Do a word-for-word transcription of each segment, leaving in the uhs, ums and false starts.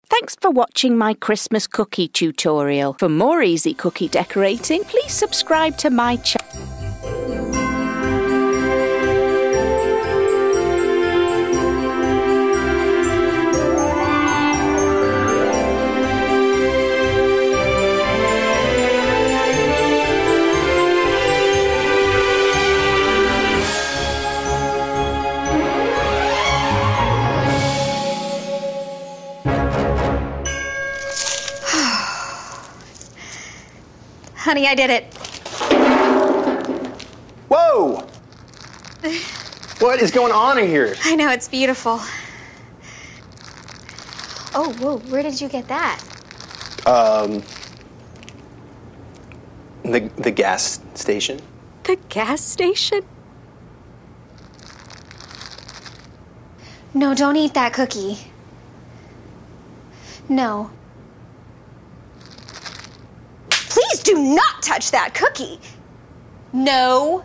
Thanks for watching my Christmas cookie tutorial. For more easy cookie decorating, please subscribe to my channel. Honey, I did it. Whoa! What is going on in here? I know, it's beautiful. Oh, whoa, where did you get that? Um, the, the gas station. The gas station? No, don't eat that cookie. No. Please do not touch that cookie. No.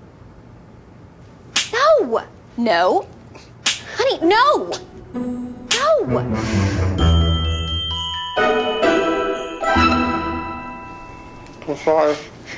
No. No. Honey, no. No. I'm sorry.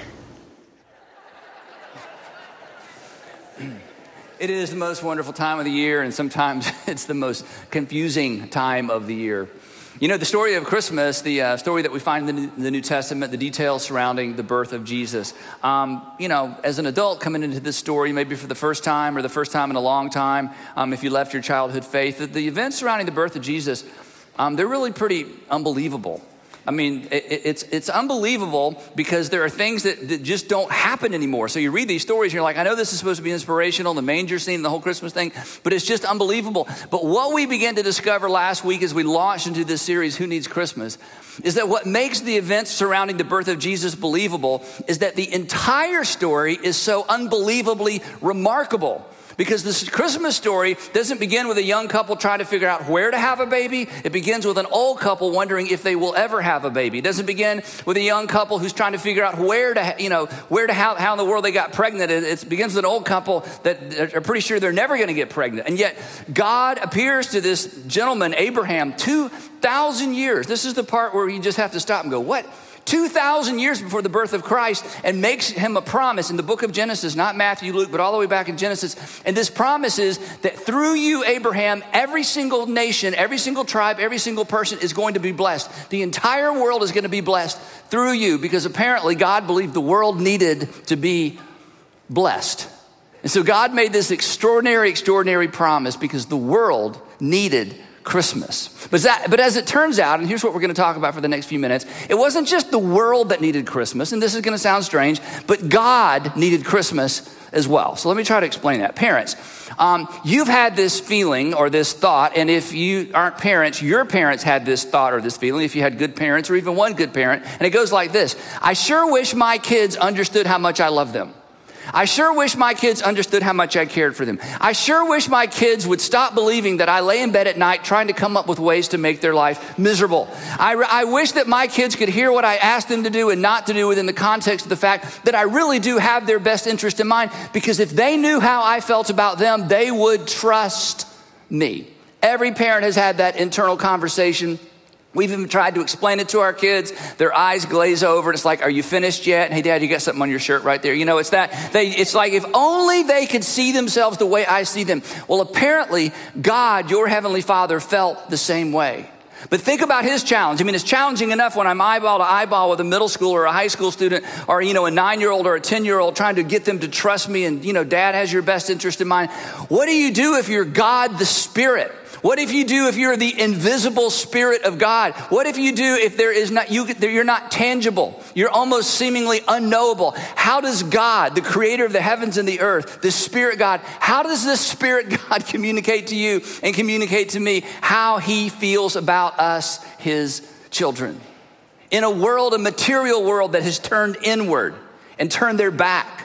It is the most wonderful time of the year, and sometimes it's the most confusing time of the year. You know, the story of Christmas, the uh, story that we find in the, New, the New Testament, the details surrounding the birth of Jesus. Um, you know, as an adult coming into this story, maybe for the first time or the first time in a long time, um, if you left your childhood faith, the, the events surrounding the birth of Jesus, um, they're really pretty unbelievable. I mean, it, it's it's unbelievable because there are things that, that just don't happen anymore. So you read these stories and you're like, I know this is supposed to be inspirational, the manger scene, the whole Christmas thing, but it's just unbelievable. But what we began to discover last week as we launched into this series, Who Needs Christmas, is that what makes the events surrounding the birth of Jesus believable is that the entire story is so unbelievably remarkable. Because this Christmas story doesn't begin with a young couple trying to figure out where to have a baby. It begins with an old couple wondering if they will ever have a baby. It doesn't begin with a young couple who's trying to figure out where to, you know, where to, how, how in the world they got pregnant. It, it begins with an old couple that are pretty sure they're never going to get pregnant. And yet God appears to this gentleman, Abraham, two thousand years. This is the part where you just have to stop and go, what? two thousand years before the birth of Christ, and makes him a promise in the book of Genesis, not Matthew, Luke, but all the way back in Genesis. And this promise is that through you, Abraham, every single nation, every single tribe, every single person is going to be blessed. The entire world is going to be blessed through you, because apparently God believed the world needed to be blessed. And so God made this extraordinary, extraordinary promise because the world needed Christmas. But, that, but as it turns out, and here's what we're going to talk about for the next few minutes, it wasn't just the world that needed Christmas, and this is going to sound strange, but God needed Christmas as well. So let me try to explain that. Parents, um, you've had this feeling or this thought, and if you aren't parents, your parents had this thought or this feeling, if you had good parents or even one good parent, and it goes like this: I sure wish my kids understood how much I love them. I sure wish my kids understood how much I cared for them. I sure wish my kids would stop believing that I lay in bed at night trying to come up with ways to make their life miserable. I, I wish that my kids could hear what I asked them to do and not to do within the context of the fact that I really do have their best interest in mind, because if they knew how I felt about them, they would trust me. Every parent has had that internal conversation. We've even tried to explain it to our kids. Their eyes glaze over. It's like, are you finished yet? Hey, Dad, you got something on your shirt right there. You know, it's that. They, it's like, if only they could see themselves the way I see them. Well, apparently, God, your heavenly Father, felt the same way. But think about his challenge. I mean, it's challenging enough when I'm eyeball to eyeball with a middle schooler or a high school student, or, you know, a nine-year-old or a ten-year-old, trying to get them to trust me and, you know, Dad has your best interest in mind. What do you do if you're God the Spirit? What if you do if you're the invisible Spirit of God? What if you do if there is not, you, you're not tangible? You're almost seemingly unknowable. How does God, the creator of the heavens and the earth, the Spirit God, how does this Spirit God communicate to you and communicate to me how he feels about us, his children? In a world, a material world that has turned inward and turned their back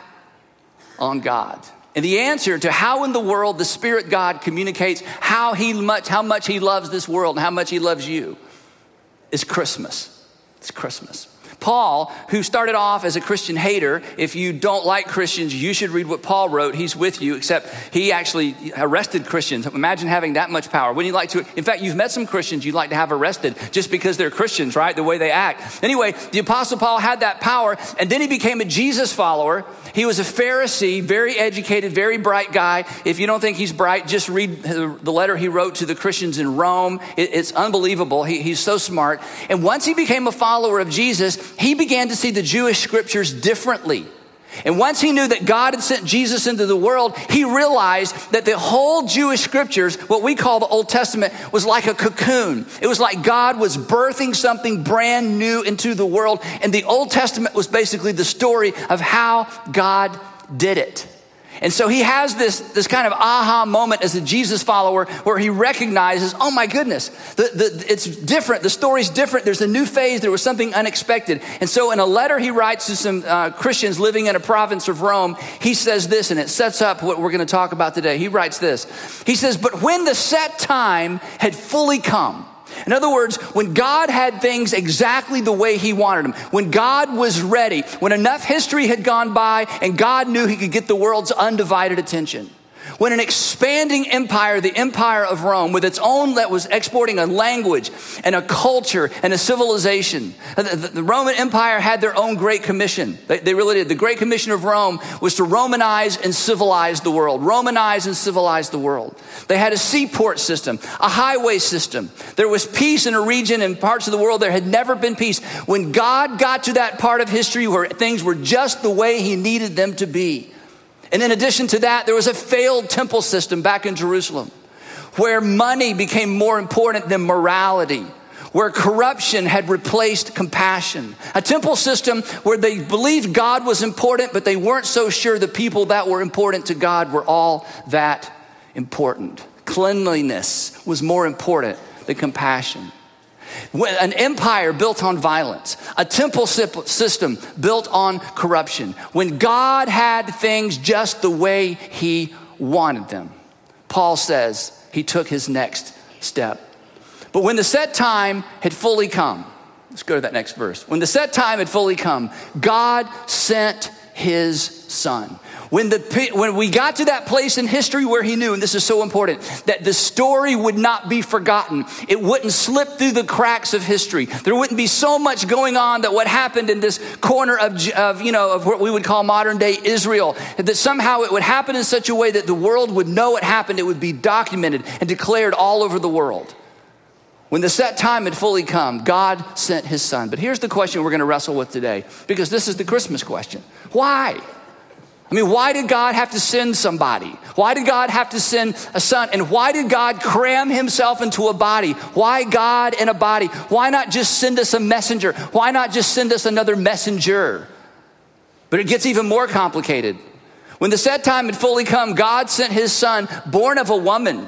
on God. And the answer to how in the world the Spirit God communicates how he much, how much he loves this world and how much he loves you is Christmas. It's Christmas. Paul, who started off as a Christian hater, if you don't like Christians, you should read what Paul wrote. He's with you, except he actually arrested Christians. Imagine having that much power. Wouldn't you like to? In fact, you've met some Christians you'd like to have arrested just because they're Christians, right? The way they act. Anyway, the Apostle Paul had that power, and then he became a Jesus follower. He was a Pharisee, very educated, very bright guy. If you don't think he's bright, just read the letter he wrote to the Christians in Rome. It's unbelievable. He, he's so smart. And once he became a follower of Jesus, he began to see the Jewish scriptures differently. And once he knew that God had sent Jesus into the world, he realized that the whole Jewish scriptures, what we call the Old Testament, was like a cocoon. It was like God was birthing something brand new into the world. And the Old Testament was basically the story of how God did it. And so he has this, this kind of aha moment as a Jesus follower where he recognizes, oh my goodness, the, the, it's different. The story's different. There's a new phase. There was something unexpected. And so in a letter he writes to some uh, Christians living in a province of Rome, he says this, and it sets up what we're going to talk about today. He writes this. He says, but when the set time had fully come, in other words, when God had things exactly the way he wanted them, when God was ready, when enough history had gone by and God knew he could get the world's undivided attention, when an expanding empire, the empire of Rome, with its own, that was exporting a language and a culture and a civilization. The, the, the Roman Empire had their own Great Commission. They, they really did. The Great Commission of Rome was to Romanize and civilize the world. Romanize and civilize the world. They had a seaport system, a highway system. There was peace in a region and parts of the world there had never been peace. When God got to that part of history where things were just the way he needed them to be. And in addition to that, there was a failed temple system back in Jerusalem where money became more important than morality, where corruption had replaced compassion. A temple system where they believed God was important, but they weren't so sure the people that were important to God were all that important. Cleanliness was more important than compassion. An empire built on violence, a temple system built on corruption. When God had things just the way he wanted them, Paul says he took his next step. But when the set time had fully come, let's go to that next verse. When the set time had fully come, God sent his son. When, the, when we got to that place in history where he knew, and this is so important, that the story would not be forgotten. It wouldn't slip through the cracks of history. There wouldn't be so much going on that what happened in this corner of, of, you know, of what we would call modern day Israel, that somehow it would happen in such a way that the world would know it happened. It would be documented and declared all over the world. When the set time had fully come, God sent his son. But here's the question we're going to wrestle with today, because this is the Christmas question. Why? I mean, why did God have to send somebody? Why did God have to send a son? And why did God cram himself into a body? Why God in a body? Why not just send us a messenger? Why not just send us another messenger? But it gets even more complicated. When the set time had fully come, God sent his son, born of a woman,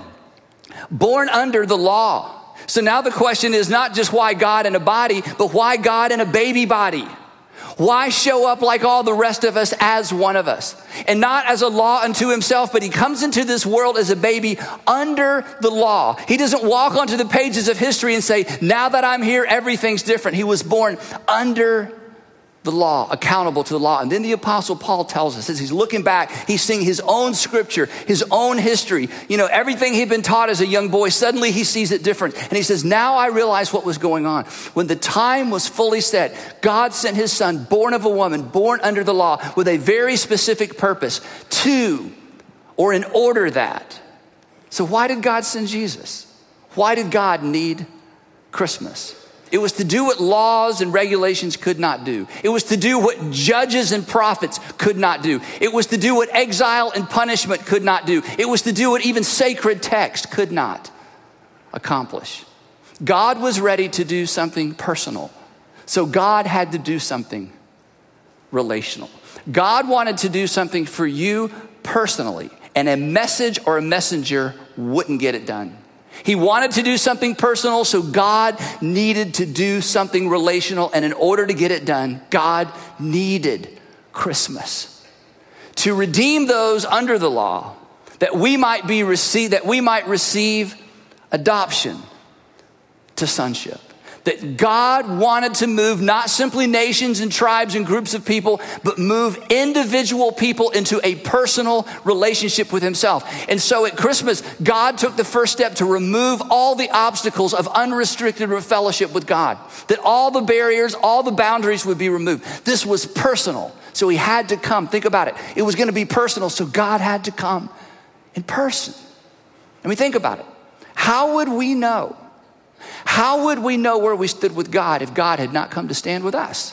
born under the law. So now the question is not just why God in a body, but why God in a baby body? Why show up like all the rest of us as one of us? And not as a law unto himself, but he comes into this world as a baby under the law. He doesn't walk onto the pages of history and say, now that I'm here, everything's different. He was born under the law, accountable to the law. And then the Apostle Paul tells us, as he's looking back, he's seeing his own scripture, his own history. You know, everything he'd been taught as a young boy, suddenly he sees it different. And he says, now I realize what was going on. When the time was fully set, God sent his son, born of a woman, born under the law, with a very specific purpose, to, or in order that. So why did God send Jesus? Why did God need Christmas? It was to do what laws and regulations could not do. It was to do what judges and prophets could not do. It was to do what exile and punishment could not do. It was to do what even sacred text could not accomplish. God was ready to do something personal. So God had to do something relational. God wanted to do something for you personally, and a message or a messenger wouldn't get it done. He wanted to do something personal, so God needed to do something relational. And in order to get it done, God needed Christmas to redeem those under the law, that we might be receive, that we might receive adoption to sonship. that God wanted to move not simply nations and tribes and groups of people, but move individual people into a personal relationship with himself. And so at Christmas, God took the first step to remove all the obstacles of unrestricted fellowship with God, that all the barriers, all the boundaries would be removed. This was personal, so he had to come. Think about it. It was going to be personal, so God had to come in person. I mean, think about it. How would we know? How would we know where we stood with God if God had not come to stand with us?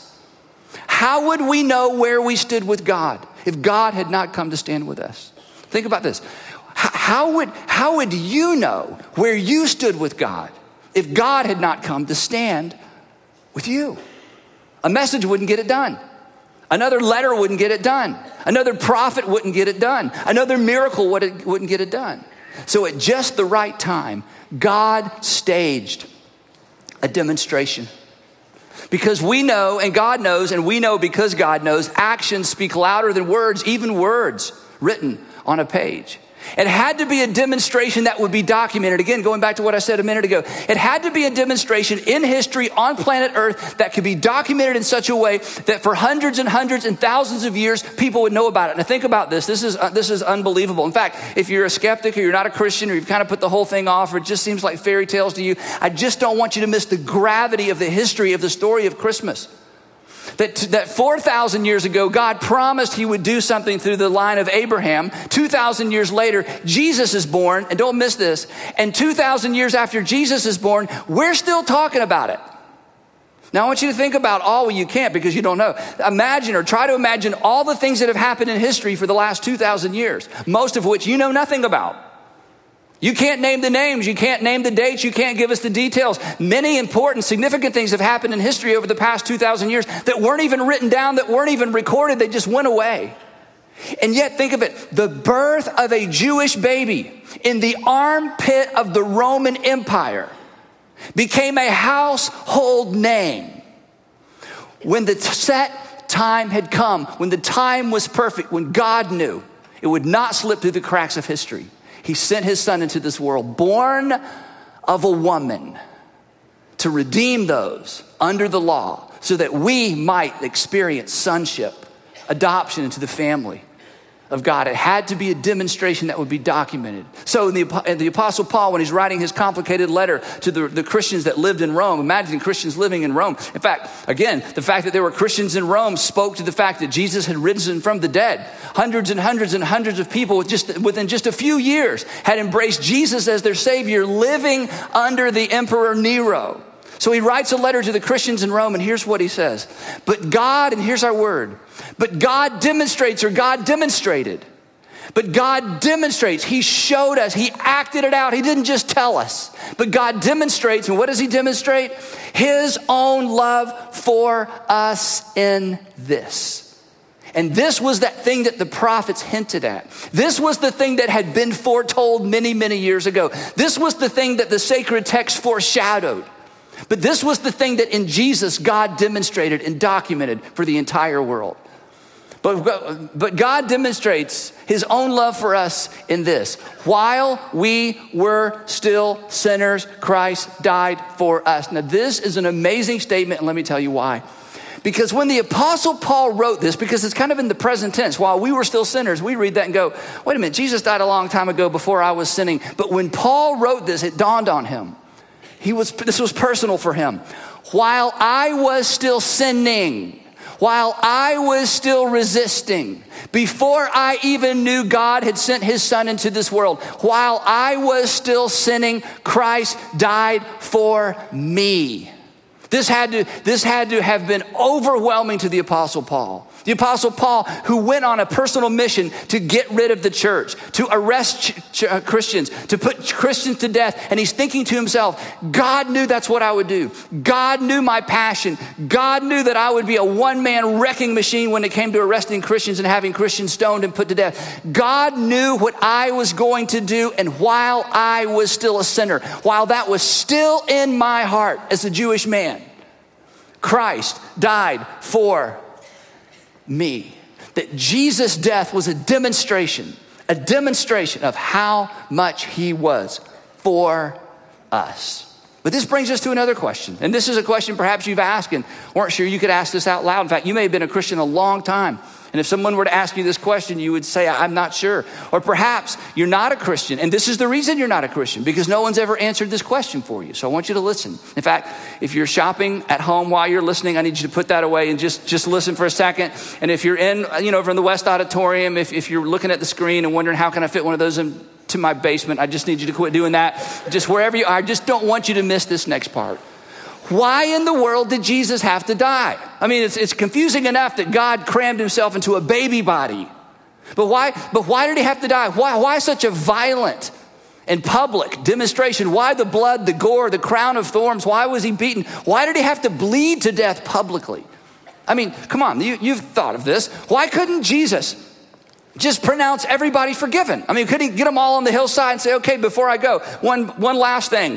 How would we know where we stood with God if God had not come to stand with us? Think about this. How would, how would you know where you stood with God if God had not come to stand with you? A message wouldn't get it done. Another letter wouldn't get it done. Another prophet wouldn't get it done. Another miracle wouldn't get it done. So at just the right time, God staged a demonstration. Because we know, and God knows, and we know because God knows, actions speak louder than words, even words written on a page. It had to be a demonstration that would be documented. Again, going back to what I said a minute ago, it had to be a demonstration in history on planet Earth that could be documented in such a way that for hundreds and hundreds and thousands of years, people would know about it. Now think about this. This is, uh, this is unbelievable. In fact, if you're a skeptic or you're not a Christian or you've kind of put the whole thing off or it just seems like fairy tales to you, I just don't want you to miss the gravity of the history of the story of Christmas. That, that four thousand years ago, God promised he would do something through the line of Abraham. two thousand years later, Jesus is born, and don't miss this. And two thousand years after Jesus is born, we're still talking about it. Now, I want you to think about all, well, you can't because you don't know. Imagine or try to imagine all the things that have happened in history for the last two thousand years, most of which you know nothing about. You can't name the names. You can't name the dates. You can't give us the details. Many important, significant things have happened in history over the past two thousand years that weren't even written down, that weren't even recorded. They just went away. And yet, think of it. The birth of a Jewish baby in the armpit of the Roman Empire became a household name. When the set time had come, when the time was perfect, when God knew it would not slip through the cracks of history, he sent his son into this world, born of a woman, to redeem those under the law so that we might experience sonship, adoption into the family of God. It had to be a demonstration that would be documented. So in the, in the Apostle Paul, when he's writing his complicated letter to the, the Christians that lived in Rome, imagine Christians living in Rome. In fact, again, the fact that there were Christians in Rome spoke to the fact that Jesus had risen from the dead. Hundreds and hundreds and hundreds of people with just, within just a few years had embraced Jesus as their Savior, living under the Emperor Nero. So he writes a letter to the Christians in Rome, and here's what he says. But God, and here's our word, but God demonstrates, or God demonstrated. But God demonstrates. He showed us. He acted it out. He didn't just tell us. But God demonstrates, and what does he demonstrate? His own love for us in this. And this was that thing that the prophets hinted at. This was the thing that had been foretold many, many years ago. This was the thing that the sacred text foreshadowed. But this was the thing that in Jesus, God demonstrated and documented for the entire world. But, but God demonstrates his own love for us in this. While we were still sinners, Christ died for us. Now, this is an amazing statement, and let me tell you why. Because when the Apostle Paul wrote this, because it's kind of in the present tense, while we were still sinners, we read that and go, wait a minute, Jesus died a long time ago before I was sinning. But when Paul wrote this, it dawned on him. He was, this was personal for him. While I was still sinning, while I was still resisting, before I even knew God had sent his son into this world, while I was still sinning, Christ died for me. This had to, this had to have been overwhelming to the Apostle Paul. The Apostle Paul, who went on a personal mission to get rid of the church, to arrest ch- ch- uh, Christians, to put Christians to death. And he's thinking to himself, God knew that's what I would do. God knew my passion. God knew that I would be a one-man wrecking machine when it came to arresting Christians and having Christians stoned and put to death. God knew what I was going to do. And while I was still a sinner, while that was still in my heart as a Jewish man, Christ died for me. That Jesus' death was a demonstration, a demonstration of how much he was for us. But this brings us to another question. And this is a question perhaps you've asked and weren't sure you could ask this out loud. In fact, you may have been a Christian a long time. And if someone were to ask you this question, you would say, I'm not sure. Or perhaps you're not a Christian. And this is the reason you're not a Christian, because no one's ever answered this question for you. So I want you to listen. In fact, if you're shopping at home while you're listening, I need you to put that away and just, just listen for a second. And if you're in, you know, over in the West Auditorium, if, if you're looking at the screen and wondering how can I fit one of those into my basement, I just need you to quit doing that. Just wherever you are, I just don't want you to miss this next part. Why in the world did Jesus have to die? I mean, it's, it's confusing enough that God crammed himself into a baby body. But why, but why did he have to die? Why, why such a violent and public demonstration? Why the blood, the gore, the crown of thorns? Why was he beaten? Why did he have to bleed to death publicly? I mean, come on, you, you've thought of this. Why couldn't Jesus just pronounce everybody forgiven? I mean, couldn't he get them all on the hillside and say, okay, before I go, one, one last thing.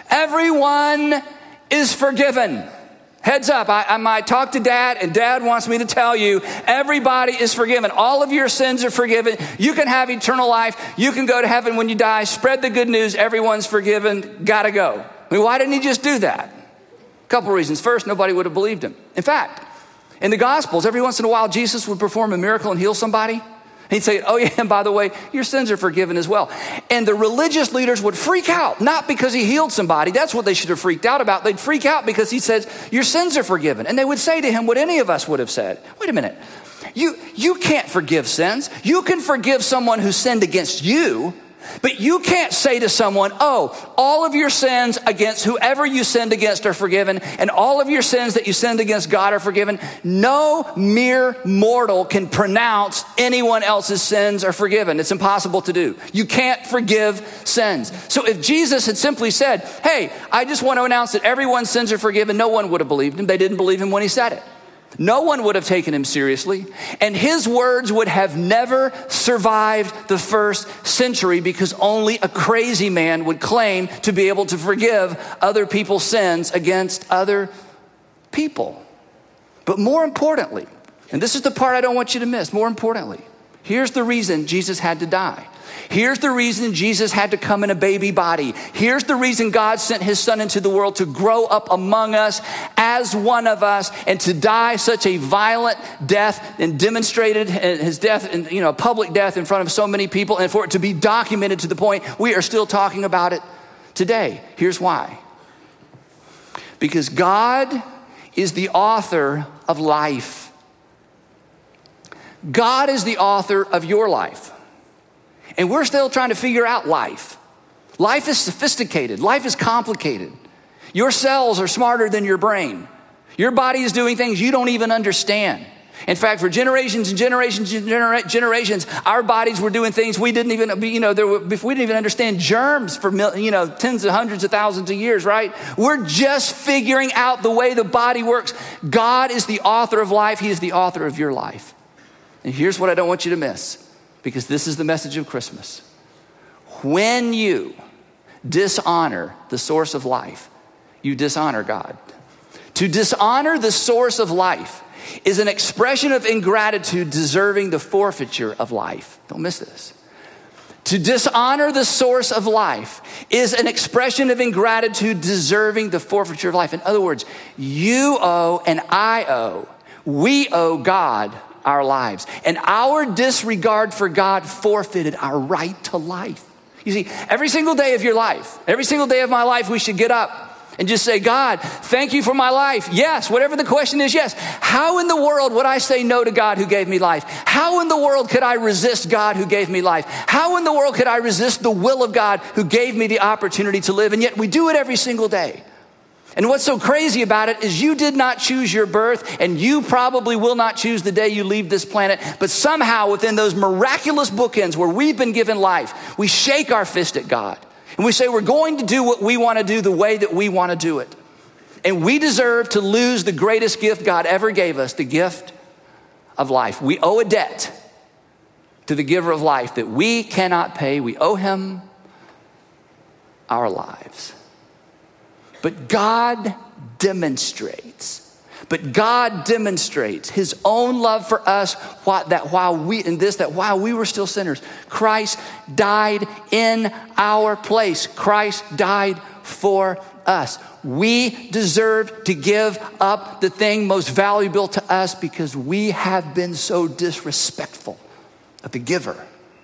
Everyone is forgiven. Heads up, I, I might talk to dad and dad wants me to tell you, everybody is forgiven. All of your sins are forgiven. You can have eternal life. You can go to heaven when you die. Spread the good news. Everyone's forgiven. Gotta go. I mean, why didn't he just do that? A couple reasons. First, nobody would have believed him. In fact, in the Gospels, every once in a while, Jesus would perform a miracle and heal somebody. He'd say, oh yeah, and by the way, your sins are forgiven as well. And the religious leaders would freak out, not because he healed somebody. That's what they should have freaked out about. They'd freak out because he says, your sins are forgiven. And they would say to him what any of us would have said. Wait a minute. You, you can't forgive sins. You can forgive someone who sinned against you, but you can't say to someone, oh, all of your sins against whoever you sinned against are forgiven, and all of your sins that you sinned against God are forgiven. No mere mortal can pronounce anyone else's sins are forgiven. It's impossible to do. You can't forgive sins. So if Jesus had simply said, hey, I just want to announce that everyone's sins are forgiven, no one would have believed him. They didn't believe him when he said it. No one would have taken him seriously, and his words would have never survived the first century, because only a crazy man would claim to be able to forgive other people's sins against other people. But more importantly, and this is the part I don't want you to miss, more importantly, here's the reason Jesus had to die. Here's the reason Jesus had to come in a baby body. Here's the reason God sent his son into the world to grow up among us as one of us and to die such a violent death and demonstrated his death, in, you know, a public death in front of so many people, and for it to be documented to the point we are still talking about it today. Here's why. Because God is the author of life. God is the author of your life. And we're still trying to figure out life. Life is sophisticated. Life is complicated. Your cells are smarter than your brain. Your body is doing things you don't even understand. In fact, for generations and generations and genera- generations, our bodies were doing things we didn't even, you know, there were, we didn't even understand germs for, you know, tens of hundreds of thousands of years, right? We're just figuring out the way the body works. God is the author of life. He is the author of your life. And here's what I don't want you to miss, because this is the message of Christmas. When you dishonor the source of life, you dishonor God. To dishonor the source of life is an expression of ingratitude deserving the forfeiture of life. Don't miss this. To dishonor the source of life is an expression of ingratitude deserving the forfeiture of life. In other words, you owe and I owe, we owe God our lives. And our disregard for God forfeited our right to life. You see, every single day of your life, every single day of my life, we should get up and just say, God, thank you for my life. Yes, whatever the question is, yes. How in the world would I say no to God who gave me life? How in the world could I resist God who gave me life? How in the world could I resist the will of God who gave me the opportunity to live? And yet we do it every single day. And what's so crazy about it is you did not choose your birth, and you probably will not choose the day you leave this planet. But somehow within those miraculous bookends where we've been given life, we shake our fist at God. And we say we're going to do what we want to do the way that we want to do it. And we deserve to lose the greatest gift God ever gave us, the gift of life. We owe a debt to the giver of life that we cannot pay. We owe him our lives. But God demonstrates, but God demonstrates his own love for us, that while we, in this, that while we were still sinners, Christ died in our place. Christ died for us. We deserve to give up the thing most valuable to us because we have been so disrespectful of the giver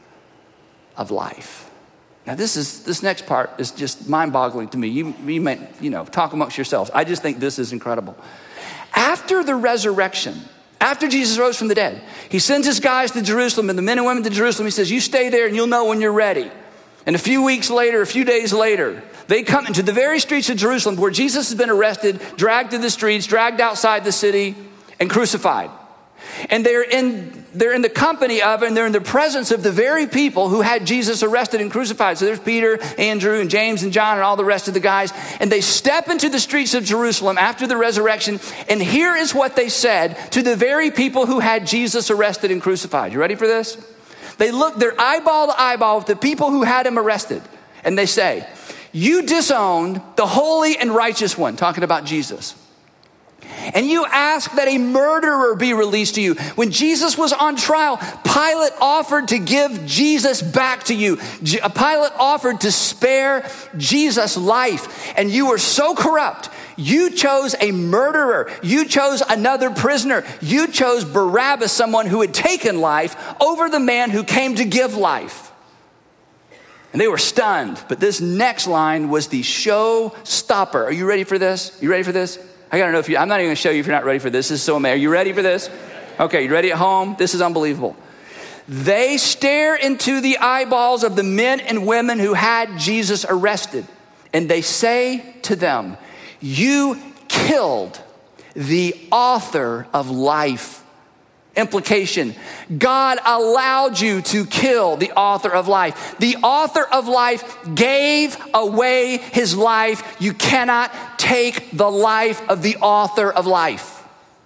of life. Now this is this next part is just mind-boggling to me. You, you may, you know, talk amongst yourselves. I just think this is incredible. After the resurrection, after Jesus rose from the dead, he sends his guys to Jerusalem and the men and women to Jerusalem. He says, you stay there and you'll know when you're ready. And a few weeks later, a few days later, they come into the very streets of Jerusalem where Jesus has been arrested, dragged to the streets, dragged outside the city, and crucified. And they're in, they're in the company of, and they're in the presence of the very people who had Jesus arrested and crucified. So there's Peter, Andrew, and James, and John, and all the rest of the guys. And they step into the streets of Jerusalem after the resurrection. And here is what they said to the very people who had Jesus arrested and crucified. You ready for this? They look, they're eyeball to eyeball with the people who had him arrested. And they say, you disowned the holy and righteous one, talking about Jesus. And you ask that a murderer be released to you. When Jesus was on trial, Pilate offered to give Jesus back to you. Pilate offered to spare Jesus' life. And you were so corrupt. You chose a murderer. You chose another prisoner. You chose Barabbas, someone who had taken life, over the man who came to give life. And they were stunned. But this next line was the showstopper. Are you ready for this? You ready for this? I gotta know if you, I'm not even gonna show you if you're not ready for this. This is so amazing. Are you ready for this? Okay, you ready at home? This is unbelievable. They stare into the eyeballs of the men and women who had Jesus arrested. And they say to them, you killed the author of life. Implication, God allowed you to kill the author of life. The author of life gave away his life. You cannot take the life of the author of life.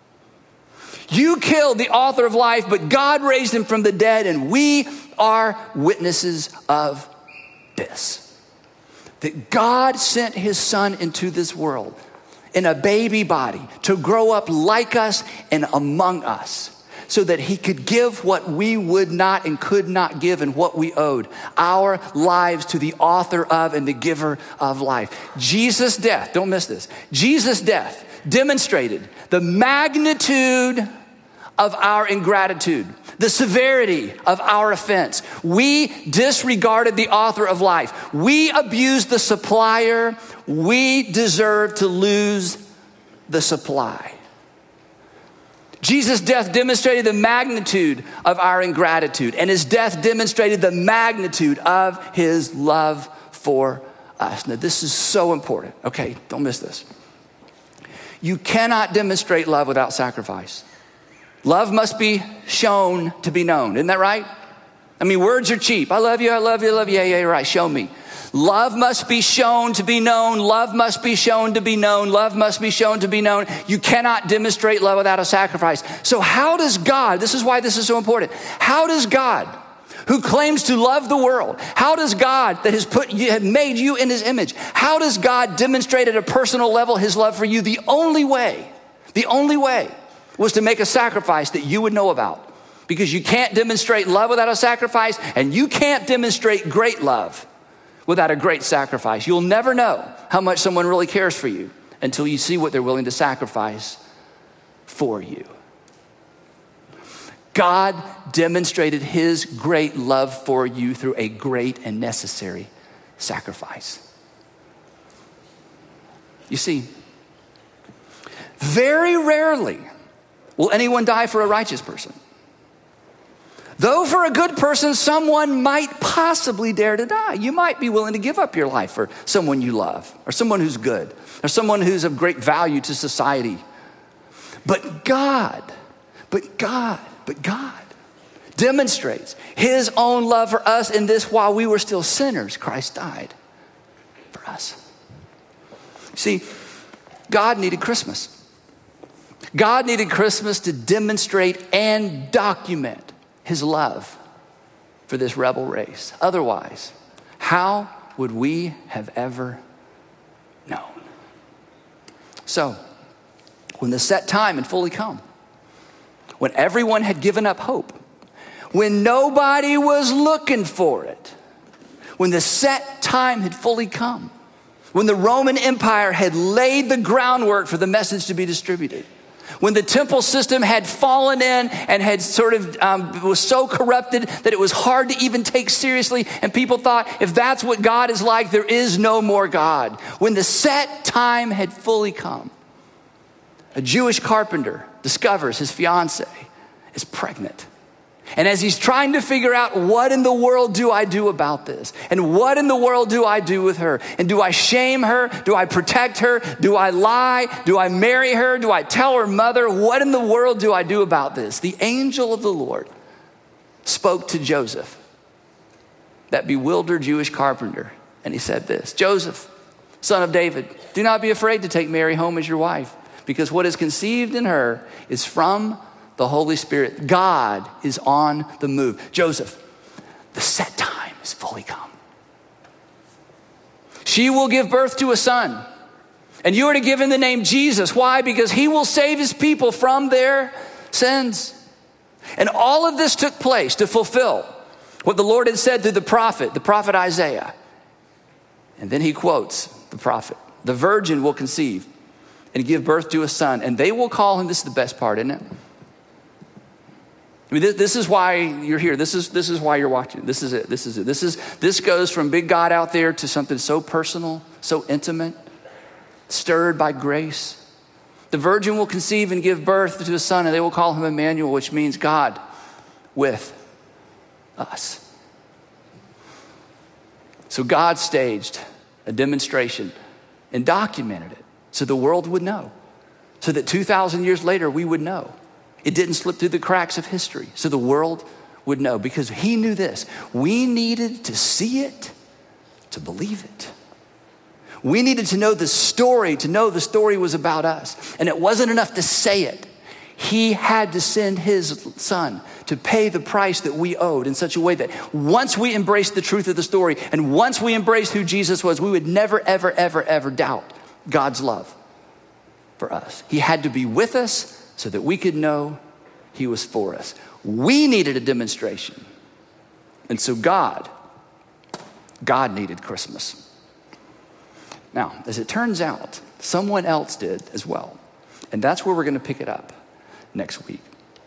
You killed the author of life, but God raised him from the dead, and we are witnesses of this. That God sent his son into this world in a baby body to grow up like us and among us, so that he could give what we would not and could not give and what we owed, our lives to the author of and the giver of life. Jesus' death, don't miss this, Jesus' death demonstrated the magnitude of our ingratitude, the severity of our offense. We disregarded the author of life. We abused the supplier. We deserve to lose the supply. Jesus' death demonstrated the magnitude of our ingratitude, and his death demonstrated the magnitude of his love for us. Now, this is so important. Okay, don't miss this. You cannot demonstrate love without sacrifice. Love must be shown to be known. Isn't that right? I mean, words are cheap. I love you, I love you, I love you. Yeah, yeah, right. Show me. Love must be shown to be known. Love must be shown to be known. Love must be shown to be known. You cannot demonstrate love without a sacrifice. So how does God, this is why this is so important. How does God, who claims to love the world, how does God that has put you, have made you in his image, how does God demonstrate at a personal level his love for you? The only way, the only way was to make a sacrifice that you would know about. Because you can't demonstrate love without a sacrifice, and you can't demonstrate great love without a great sacrifice. You'll never know how much someone really cares for you until you see what they're willing to sacrifice for you. God demonstrated his great love for you through a great and necessary sacrifice. You see, very rarely will anyone die for a righteous person. Though for a good person, someone might possibly dare to die. You might be willing to give up your life for someone you love, or someone who's good, or someone who's of great value to society. But God, but God, but God demonstrates his own love for us in this: while we were still sinners, Christ died for us. See, God needed Christmas. God needed Christmas to demonstrate and document his love for this rebel race. Otherwise, how would we have ever known? So, when the set time had fully come, when everyone had given up hope, when nobody was looking for it, when the set time had fully come, when the Roman Empire had laid the groundwork for the message to be distributed, when the temple system had fallen in and had sort of um, was so corrupted that it was hard to even take seriously, and people thought, if that's what God is like, there is no more God. When the set time had fully come, a Jewish carpenter discovers his fiancée is pregnant. And as he's trying to figure out, what in the world do I do about this? And what in the world do I do with her? And do I shame her? Do I protect her? Do I lie? Do I marry her? Do I tell her mother? What in the world do I do about this? The angel of the Lord spoke to Joseph, that bewildered Jewish carpenter. And he said this, Joseph, son of David, do not be afraid to take Mary home as your wife, because what is conceived in her is from the Holy Spirit. God is on the move. Joseph, the set time is fully come. She will give birth to a son, and you are to give him the name Jesus. Why? Because he will save his people from their sins. And all of this took place to fulfill what the Lord had said through the prophet, the prophet Isaiah. And then he quotes the prophet, the virgin will conceive and give birth to a son, and they will call him, this is the best part, isn't it? I mean, this, this is why you're here. This is, this is why you're watching. This is it. This is it. This is, this goes from big God out there to something so personal, so intimate, stirred by grace. The virgin will conceive and give birth to a son, and they will call him Emmanuel, which means God with us. So God staged a demonstration and documented it so the world would know, so that two thousand years later we would know. It didn't slip through the cracks of history, so the world would know, because he knew this. We needed to see it to believe it. We needed to know the story to know the story was about us. And it wasn't enough to say it. He had to send his son to pay the price that we owed in such a way that once we embraced the truth of the story and once we embraced who Jesus was, we would never, ever, ever, ever doubt God's love for us. He had to be with us so that we could know he was for us. We needed a demonstration. And so God, God needed Christmas. Now, as it turns out, someone else did as well. And that's where we're going to pick it up next week.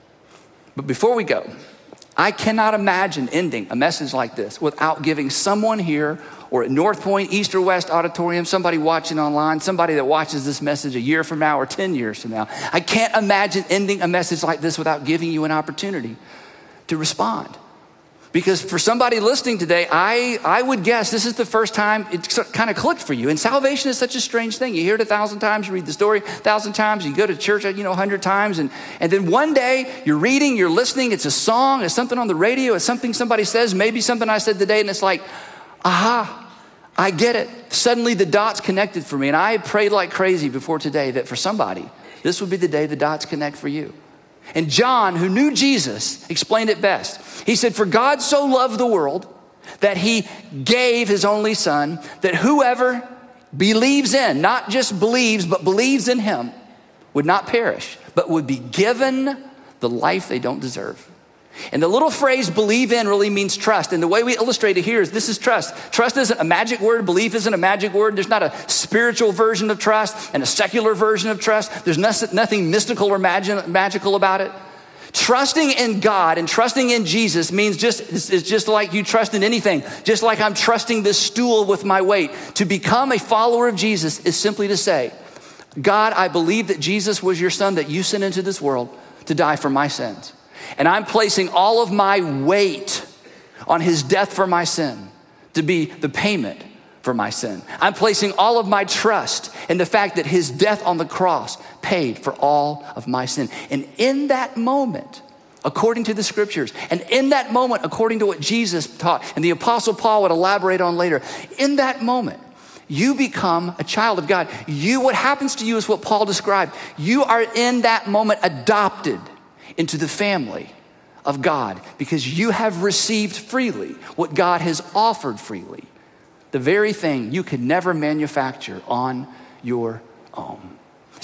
But before we go, I cannot imagine ending a message like this without giving someone here or at North Point, East or West Auditorium, somebody watching online, somebody that watches this message a year from now or ten years from now. I can't imagine ending a message like this without giving you an opportunity to respond. Because for somebody listening today, I, I would guess this is the first time it kind of clicked for you. And salvation is such a strange thing. You hear it a thousand times, you read the story a thousand times, you go to church, you know, a hundred times. And, and then one day you're reading, you're listening, it's a song, it's something on the radio, it's something somebody says, maybe something I said today, and it's like, aha, I get it. Suddenly the dots connected for me. And I prayed like crazy before today that for somebody, this would be the day the dots connect for you. And John, who knew Jesus, explained it best. He said, for God so loved the world that he gave his only son, that whoever believes in, not just believes, but believes in him, would not perish, but would be given the life they don't deserve. And the little phrase believe in really means trust. And the way we illustrate it here is this is trust. Trust isn't a magic word. Belief isn't a magic word. There's not a spiritual version of trust and a secular version of trust. There's nothing mystical or magi- magical about it. Trusting in God and trusting in Jesus means just, it's just like you trust in anything. Just like I'm trusting this stool with my weight. To become a follower of Jesus is simply to say, God, I believe that Jesus was your son that you sent into this world to die for my sins. And I'm placing all of my weight on his death for my sin to be the payment for my sin. I'm placing all of my trust in the fact that his death on the cross paid for all of my sin. And in that moment, according to the scriptures, and in that moment, according to what Jesus taught, and the Apostle Paul would elaborate on later, in that moment, you become a child of God. You, what happens to you is what Paul described. You are in that moment adopted into the family of God because you have received freely what God has offered freely, the very thing you could never manufacture on your own.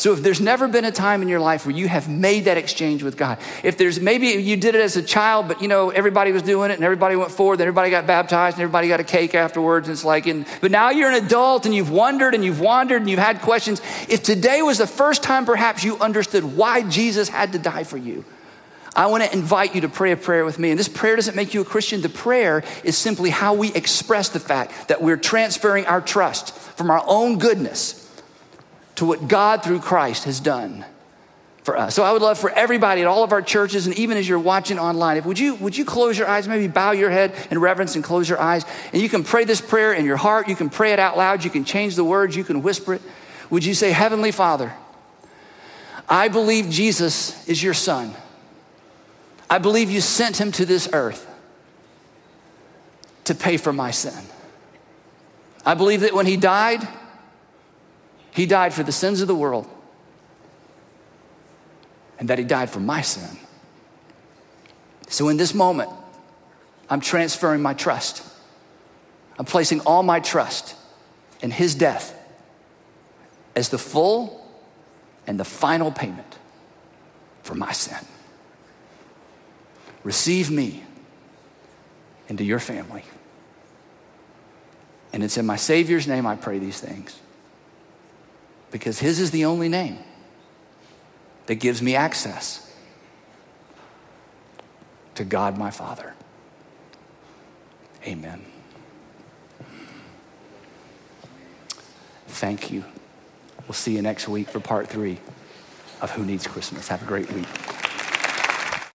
So if there's never been a time in your life where you have made that exchange with God, if there's maybe you did it as a child, but you know, everybody was doing it and everybody went forward, then everybody got baptized and everybody got a cake afterwards. And it's like, and, but now you're an adult and you've wondered and you've wandered and you've had questions. If today was the first time perhaps you understood why Jesus had to die for you, I want to invite you to pray a prayer with me. And this prayer doesn't make you a Christian. The prayer is simply how we express the fact that we're transferring our trust from our own goodness to what God through Christ has done for us. So I would love for everybody at all of our churches, and even as you're watching online, if would you would you close your eyes, maybe bow your head in reverence and close your eyes, and you can pray this prayer in your heart. You can pray it out loud. You can change the words. You can whisper it. Would you say, Heavenly Father, I believe Jesus is your son. I believe you sent him to this earth to pay for my sin. I believe that when he died, he died for the sins of the world, and that he died for my sin. So in this moment, I'm transferring my trust. I'm placing all my trust in his death as the full and the final payment for my sin. Receive me into your family. And it's in my Savior's name I pray these things, because his is the only name that gives me access to God my Father. Amen. Thank you. We'll see you next week for part three of Who Needs Christmas. Have a great week.